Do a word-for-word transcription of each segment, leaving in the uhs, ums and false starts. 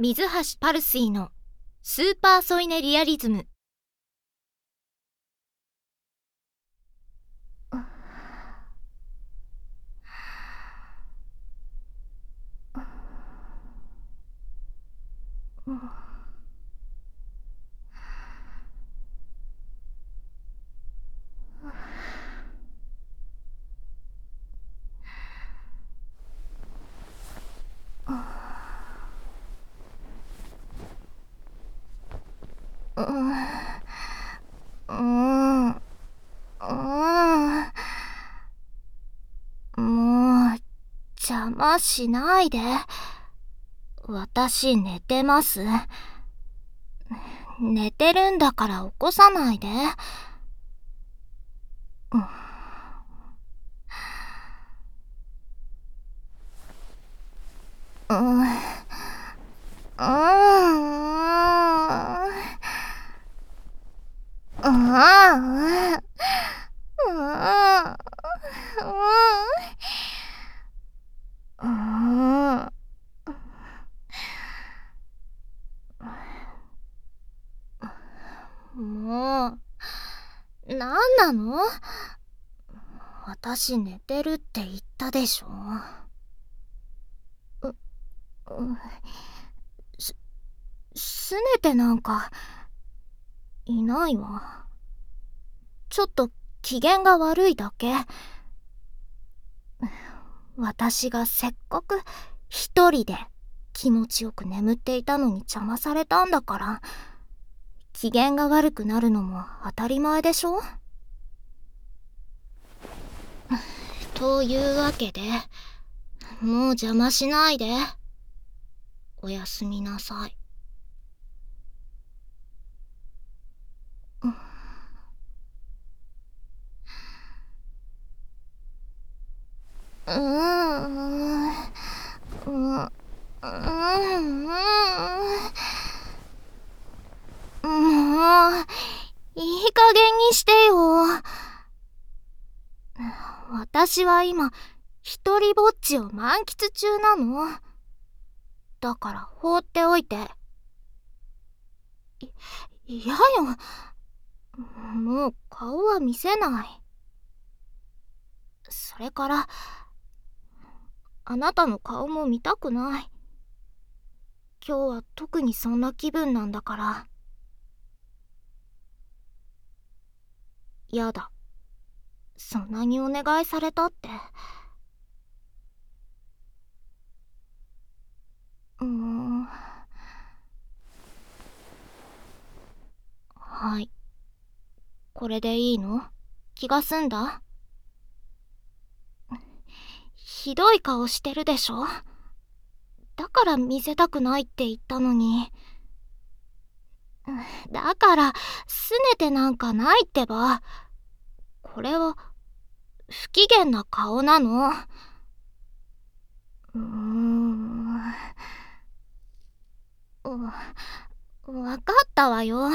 水橋パルスイのスーパー添い寝リアリズム。うーん、うーん、うーん、もう邪魔しないで。私寝てます。寝てるんだから起こさないで。うん、うん、うーん、うーん、うーん、もう、なんなの？私寝てるって言ったでしょ。う、う、す、すねてなんか、いないわ。ちょっと機嫌が悪いだけ。私がせっかく一人で気持ちよく眠っていたのに邪魔されたんだから、機嫌が悪くなるのも当たり前でしょ。というわけで、もう邪魔しないで。おやすみなさい。うーん、うーん、うーん、もう、いい加減にしてよ。私は今、一人ぼっちを満喫中なの。だから放っておいて。い、嫌よ。もう顔は見せない。それから、あなたの顔も見たくない。今日は特にそんな気分なんだから。やだ。そんなにお願いされたって。うーん。はい。これでいいの？気が済んだ？ひどい顔してるでしょ？だから見せたくないって言ったのに。だから、すねてなんかないってば。これは、不機嫌な顔なの。うーん。う、わかったわよ。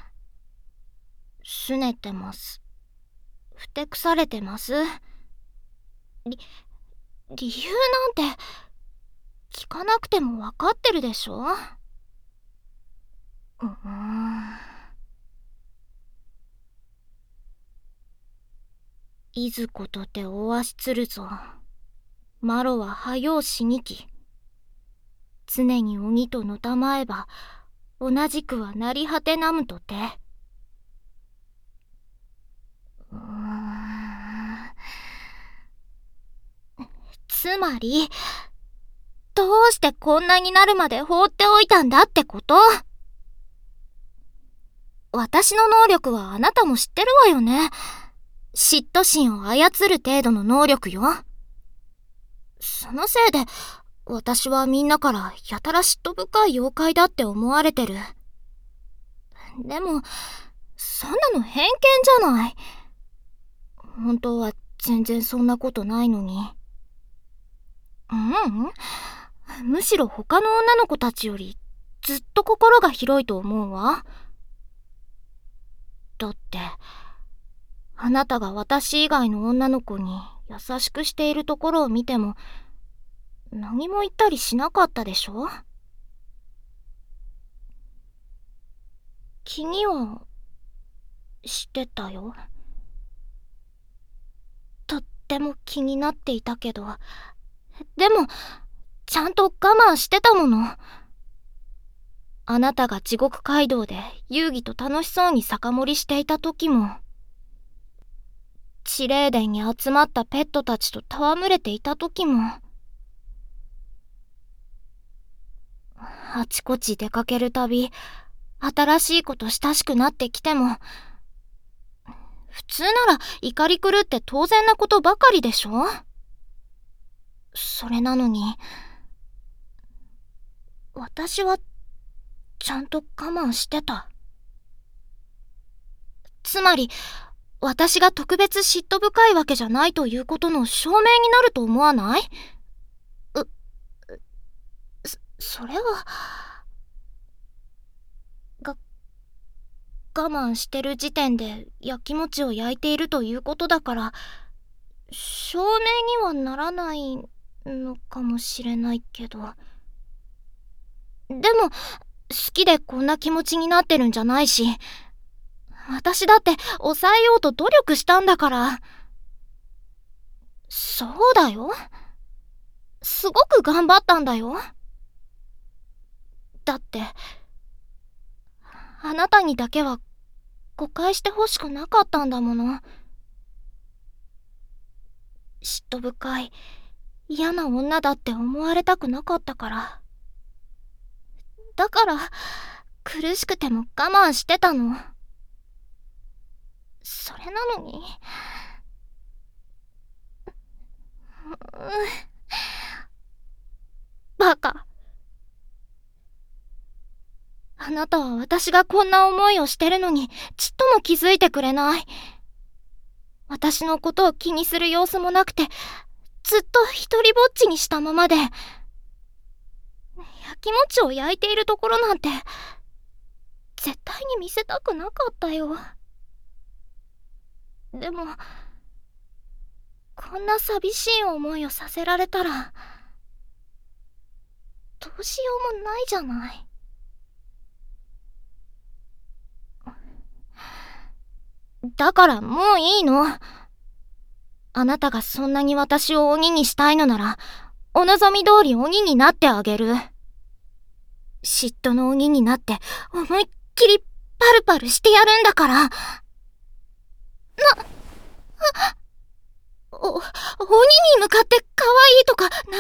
すねてます。ふてくされてます。り、理由なんて、聞かなくてもわかってるでしょ？うーん。いずことておわしつるぞ。マロははようしにき。常に鬼とのたまえば、同じくはなり果てなむとて。うーん。つまり、どうしてこんなになるまで放っておいたんだってこと？私の能力はあなたも知ってるわよね。嫉妬心を操る程度の能力よ。そのせいで、私はみんなからやたら嫉妬深い妖怪だって思われてる。でも、そんなの偏見じゃない。本当は全然そんなことないのに。ううん、むしろ他の女の子たちよりずっと心が広いと思うわ。だって、あなたが私以外の女の子に優しくしているところを見ても、何も言ったりしなかったでしょ？ 気にはしてたよ。とっても気になっていたけど、でもちゃんと我慢してたもの。あなたが地獄街道で遊戯と楽しそうに酒盛りしていた時も、地霊殿に集まったペットたちと戯れていた時も、あちこち出かけるたび新しい子と親しくなってきても、普通なら怒り狂って当然なことばかりでしょ。それなのに私はちゃんと我慢してた。つまり私が特別嫉妬深いわけじゃないということの証明になると思わない？う、そ、それはが我慢してる時点でやきもちを焼いているということだから、証明にはならないのかもしれないけど、でも好きでこんな気持ちになってるんじゃないし、私だって抑えようと努力したんだから。そうだよ、すごく頑張ったんだよ。だってあなたにだけは誤解してほしくなかったんだもの。嫉妬深い嫌な女だって思われたくなかったから。だから苦しくても我慢してたの。それなのに、バカ。あなたは私がこんな思いをしてるのにちっとも気づいてくれない。私のことを気にする様子もなくて、ずっと一人ぼっちにしたままで、やきもちを焼いているところなんて絶対に見せたくなかったよ。でもこんな寂しい思いをさせられたらどうしようもないじゃない。だからもういいの。あなたがそんなに私を鬼にしたいのなら、お望み通り鬼になってあげる。嫉妬の鬼になって思いっきりパルパルしてやるんだから。な、お、鬼に向かって可愛いとか何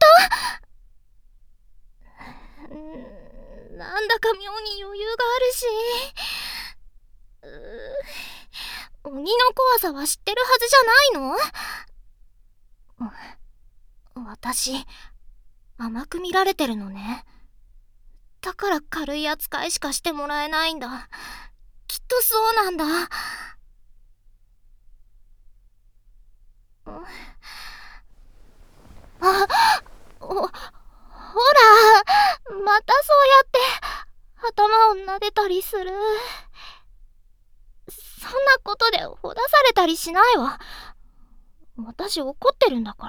事？んーなんだか妙に余裕があるし、うー鬼の怖さは知ってるはずじゃないの？私甘く見られてるのね。だから軽い扱いしかしてもらえないんだ。きっとそうなんだ。あ、ほ、ほら、またそうやって頭を撫でたりする。そんなことでほだされたりしないわ。私怒ってるんだから。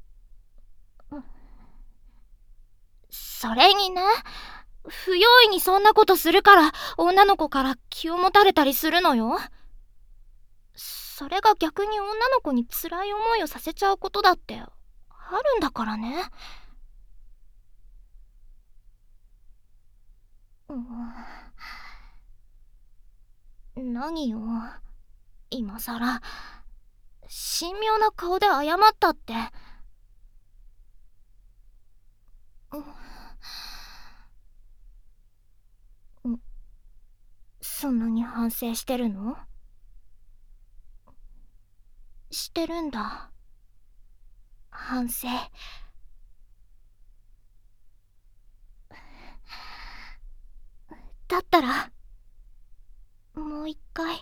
それにね、不用意にそんなことするから女の子から気を持たれたりするのよ。それが逆に女の子に辛い思いをさせちゃうことだってあるんだからね。うん、何よ今さら神妙な顔で謝ったって。うん、そんなに反省してるの？してるんだ、反省。だったらもう一回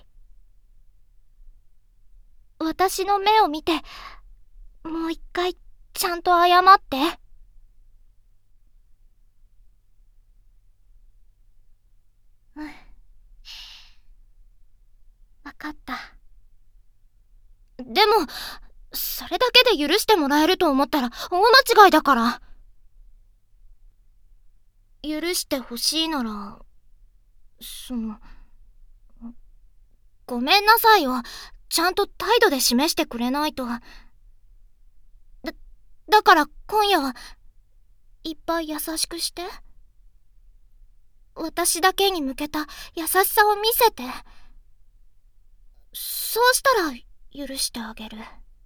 私の目を見て、もう一回ちゃんと謝って。うん、わかった。でもそれだけで許してもらえると思ったら大間違いだから。許してほしいなら、そのごめんなさいよ。ちゃんと態度で示してくれないと。だ、だから今夜はいっぱい優しくして。私だけに向けた優しさを見せて。そうしたら許してあげる。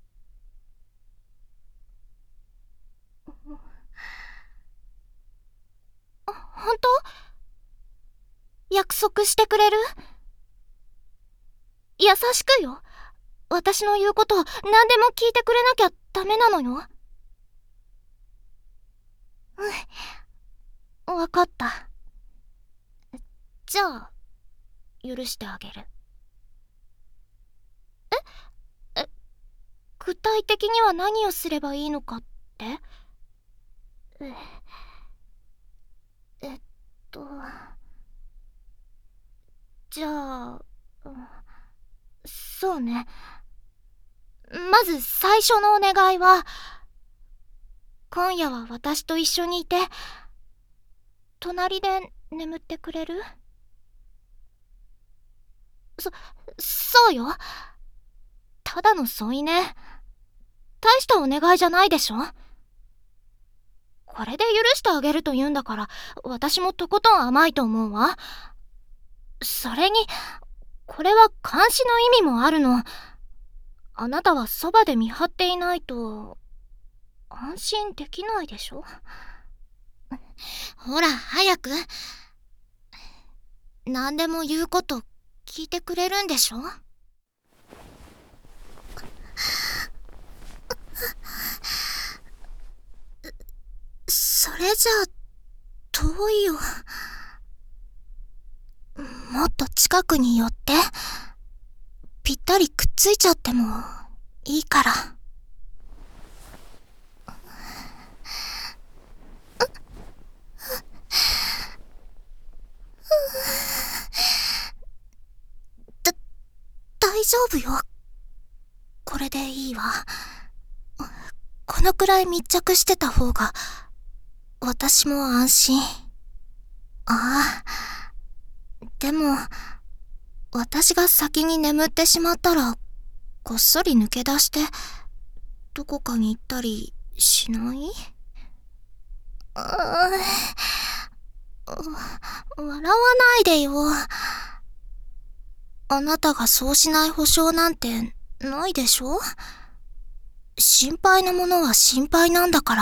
本当？約束してくれる？優しくよ。私の言うことを何でも聞いてくれなきゃダメなのよ。うん、わかった。じゃあ許してあげる。ええ具体的には何をすればいいのかって？ええっとじゃあ、うん、そうね。まず最初のお願いは、今夜は私と一緒にいて隣で眠ってくれる？そ、そうよ。ただの添い寝。大したお願いじゃないでしょ。これで許してあげると言うんだから、私もとことん甘いと思うわ。それに、これは監視の意味もあるの。あなたはそばで見張っていないと安心できないでしょ。ほら早く。何でも言うこと聞いてくれるんでしょ。それじゃあ遠いよ。もっと近くに寄って。ぴったりくっついちゃってもいいから。だ、大丈夫よ。これでいいわ。このくらい密着してた方が私も安心。ああ、でも私が先に眠ってしまったらこっそり抜け出してどこかに行ったりしない？うー笑わないでよ。あなたがそうしない保証なんてないでしょ。心配なものは心配なんだから。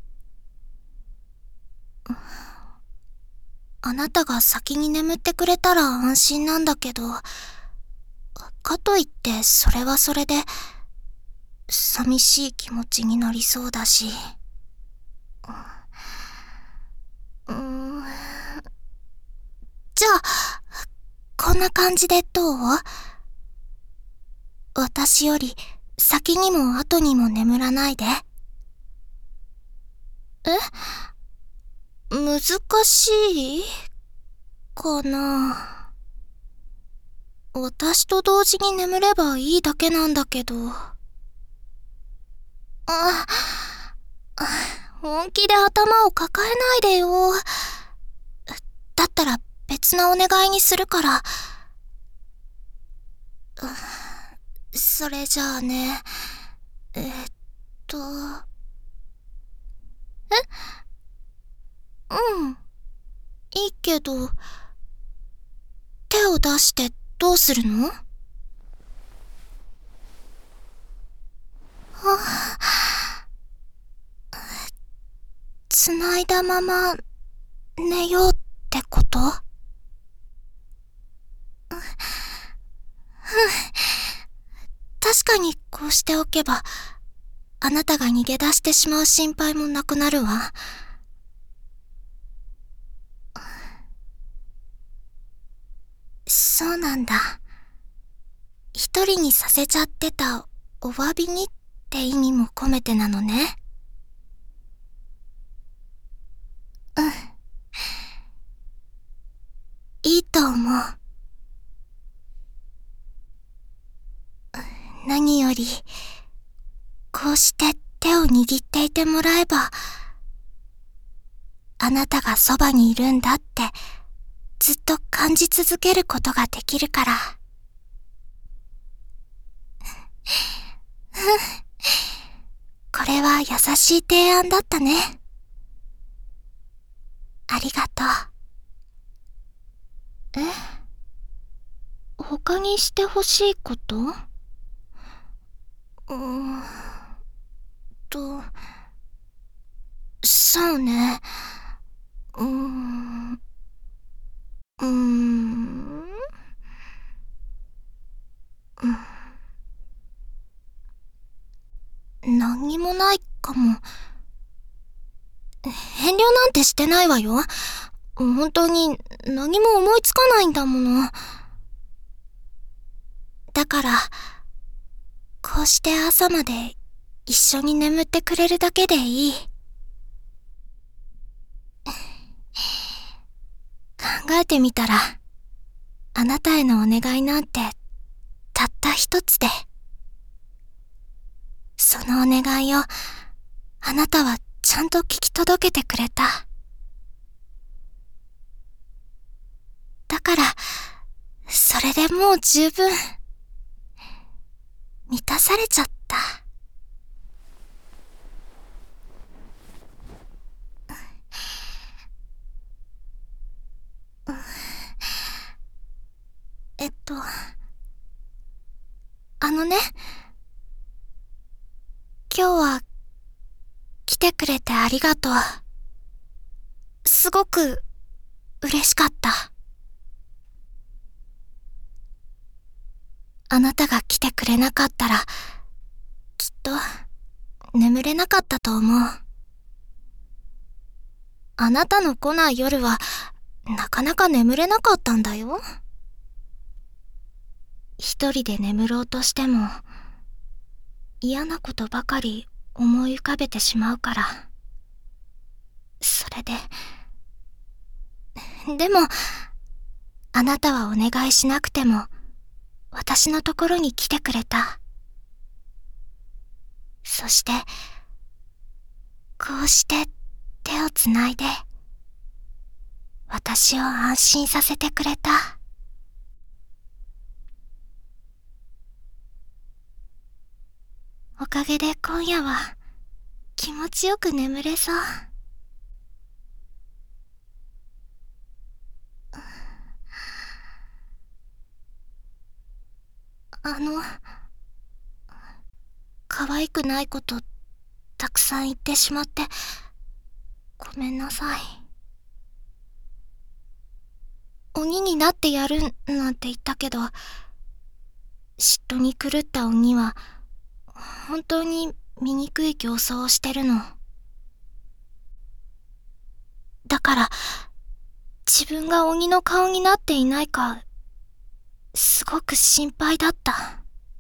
あなたが先に眠ってくれたら安心なんだけど、かといってそれはそれで寂しい気持ちになりそうだし。うーん、じゃあこんな感じでどう？私より先にも後にも眠らないで。え？難しいかな。私と同時に眠ればいいだけなんだけど。あ、本気で頭を抱えないでよ。だったら別なお願いにするから。それじゃあね、えっとえうんいいけど、手を出してどうするの？あ、繋いだまま寝ようってこと？確かにこうしておけばあなたが逃げ出してしまう心配もなくなるわ。そうなんだ。一人にさせちゃってたお詫びにって意味も込めてなのね。うん。いいと思う。何より、こうして手を握っていてもらえば、あなたがそばにいるんだってずっと感じ続けることができるから。 これは優しい提案だったね。ありがとう。え？他にしてほしいこと？うーんと、そうね。うーん、うーん、何にもないかも。遠慮なんてしてないわよ。本当に何も思いつかないんだもの。だから、こうして朝まで一緒に眠ってくれるだけでいい。考えてみたら、あなたへのお願いなんてたった一つで、そのお願いをあなたはちゃんと聞き届けてくれた。だから、それでもう十分満たされちゃった。えっと、あのね、今日は来てくれてありがとう。すごく嬉しかった。あなたが来てくれなかったら、きっと眠れなかったと思う。あなたの来ない夜はなかなか眠れなかったんだよ。一人で眠ろうとしても嫌なことばかり思い浮かべてしまうから。それで、でもあなたはお願いしなくても私のところに来てくれた。そしてこうして手をつないで私を安心させてくれた。おかげで今夜は気持ちよく眠れそう。あの、可愛くないことたくさん言ってしまってごめんなさい。鬼になってやるなんて言ったけど、嫉妬に狂った鬼は本当に醜い形相をしてるの。だから自分が鬼の顔になっていないかすごく心配だった。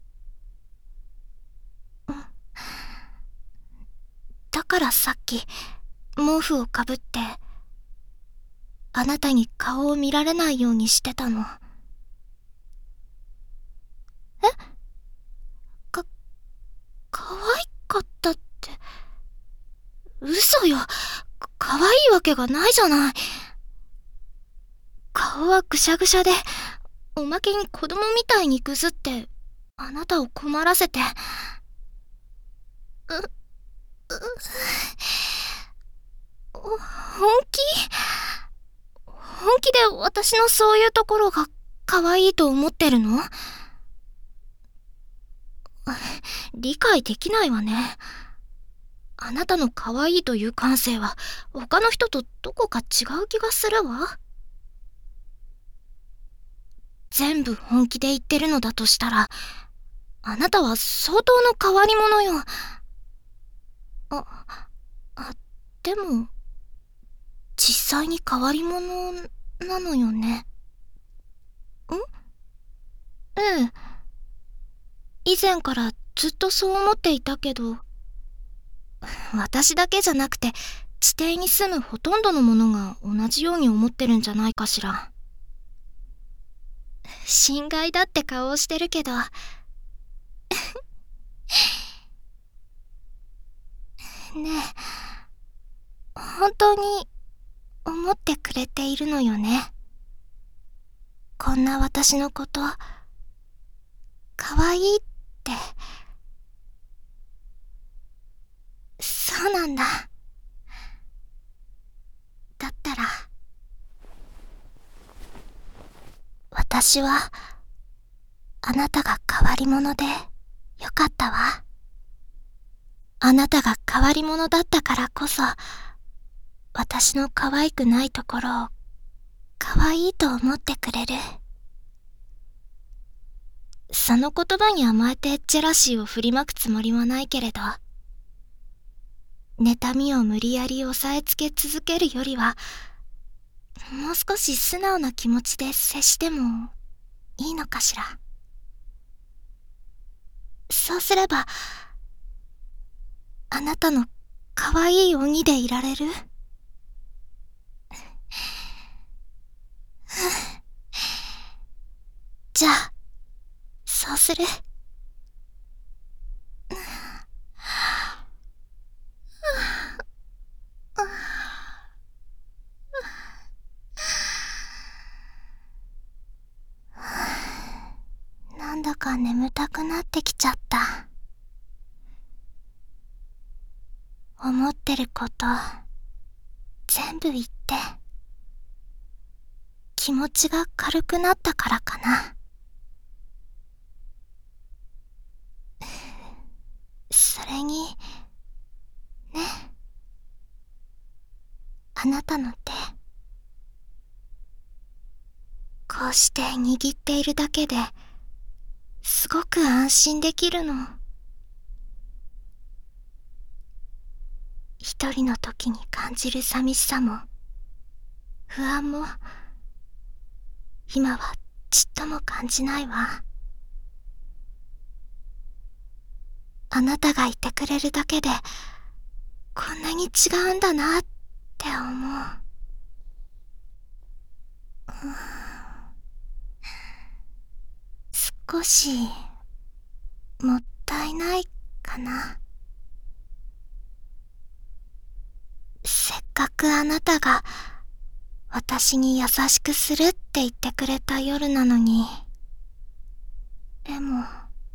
だからさっき毛布をかぶってあなたに顔を見られないようにしてたの。え？か、可愛かったって。嘘よ。可愛いわけがないじゃない。顔はぐしゃぐしゃで、おまけに子供みたいにぐずって、あなたを困らせて。う、う、本気？本気で私のそういうところが可愛いと思ってるの？理解できないわね。あなたの可愛いという感性は他の人とどこか違う気がするわ。全部本気で言ってるのだとしたら、あなたは相当の変わり者よ。あ、あ、でも、実際に変わり者なのよね。ん？ええ。以前からずっとそう思っていたけど、私だけじゃなくて地底に住むほとんどのものが同じように思ってるんじゃないかしら。心外だって顔をしてるけどねえ、本当に思ってくれているのよね。こんな私のこと可愛いってそうなんだ。だったら、私は、あなたが変わり者でよかったわ。あなたが変わり者だったからこそ、私の可愛くないところを可愛いと思ってくれる。その言葉に甘えてジェラシーを振りまくつもりはないけれど、妬みを無理やり抑えつけ続けるよりは、もう少し素直な気持ちで接してもいいのかしら。そうすれば、あなたの可愛い鬼でいられる？じゃあ、そうする。なんだか眠たくなってきちゃった。思ってること全部言って、気持ちが軽くなったからかな。それにね、あなたの手、こうして握っているだけですごく安心できるの。一人の時に感じる寂しさも不安も今はちっとも感じないわ。あなたがいてくれるだけでこんなに違うんだなって思う。少しもったいないかな。せっかくあなたが私に優しくするって言ってくれた夜なのに。でも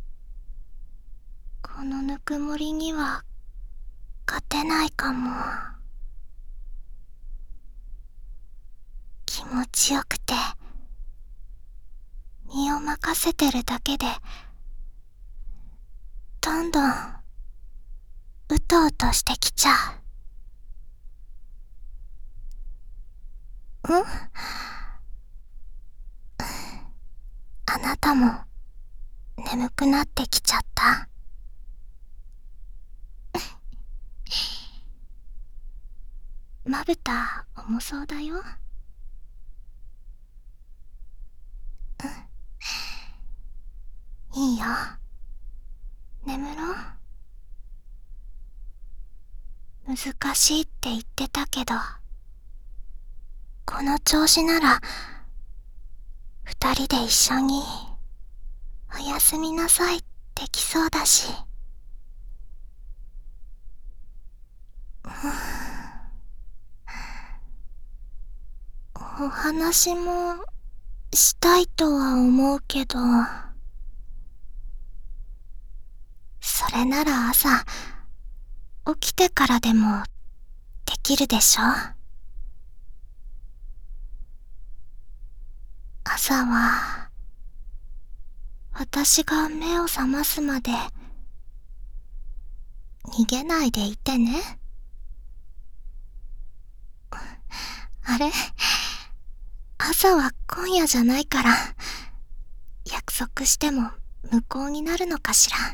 このぬくもりには勝てないかも。気持ちよくて身を任せてるだけでどんどんうとうとしてきちゃう。ん？あなたも眠くなってきちゃった？まぶた重そうだよ。いいよ、眠ろう。難しいって言ってたけど、この調子なら二人で一緒におやすみなさいできそうだし。お話もしたいとは思うけど、それなら朝起きてからでもできるでしょ。朝は私が目を覚ますまで逃げないでいてね。あれ？朝は今夜じゃないから、約束しても無効になるのかしら。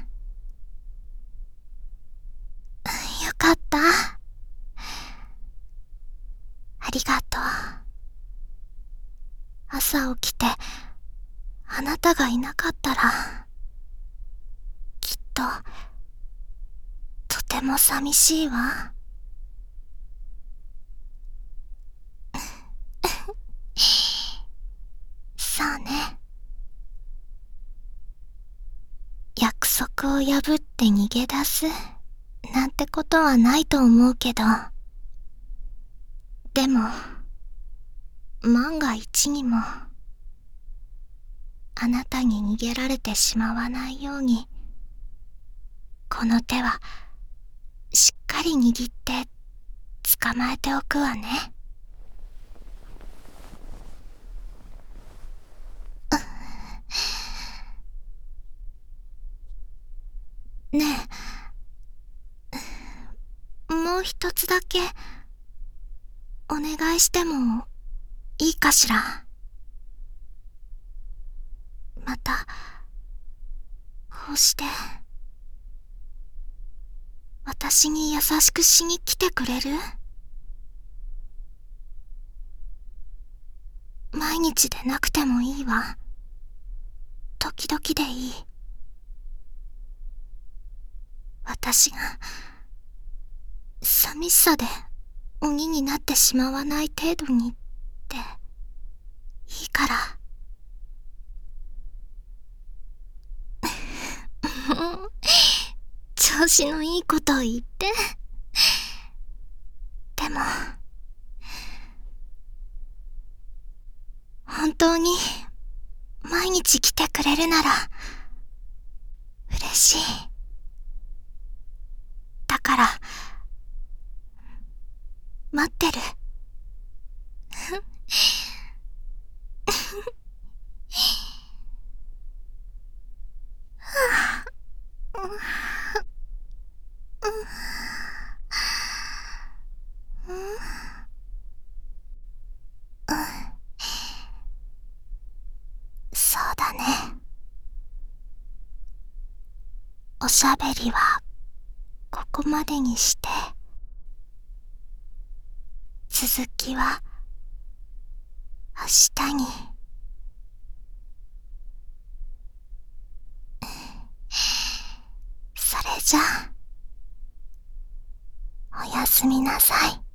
よかった。ありがとう。朝起きてあなたがいなかったら、きっととても寂しいわ。そうね。約束を破って逃げ出すなんてことはないと思うけど、でも万が一にもあなたに逃げられてしまわないように、この手はしっかり握って捕まえておくわね。ねえ、もう一つだけお願いしてもいいかしら。またこうして私に優しくしに来てくれる？毎日でなくてもいいわ。時々でいい。私が寂しさで鬼になってしまわない程度にっていいから。調子のいいことを言って。でも本当に毎日来てくれるなら嬉しい。だから待ってる。そうだね。おしゃべりはここまでにして、続きは明日に。それじゃあおやすみなさい。